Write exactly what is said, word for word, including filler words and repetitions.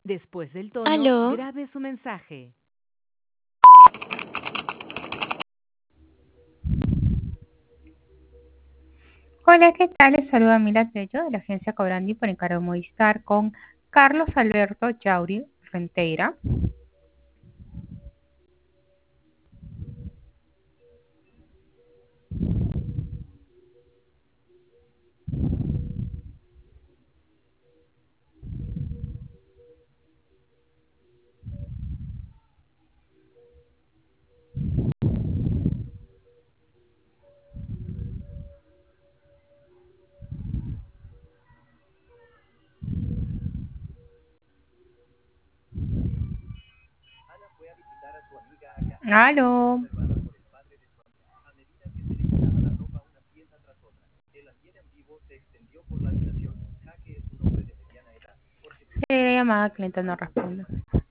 Después del tono, Aló, grabe su mensaje. Hola, ¿qué tal? Les saluda Mila Tello de la agencia Cobrandi por encargo de Movistar con Carlos Alberto Yauri Renteira. Aló. Eh, llamada cliente no responde.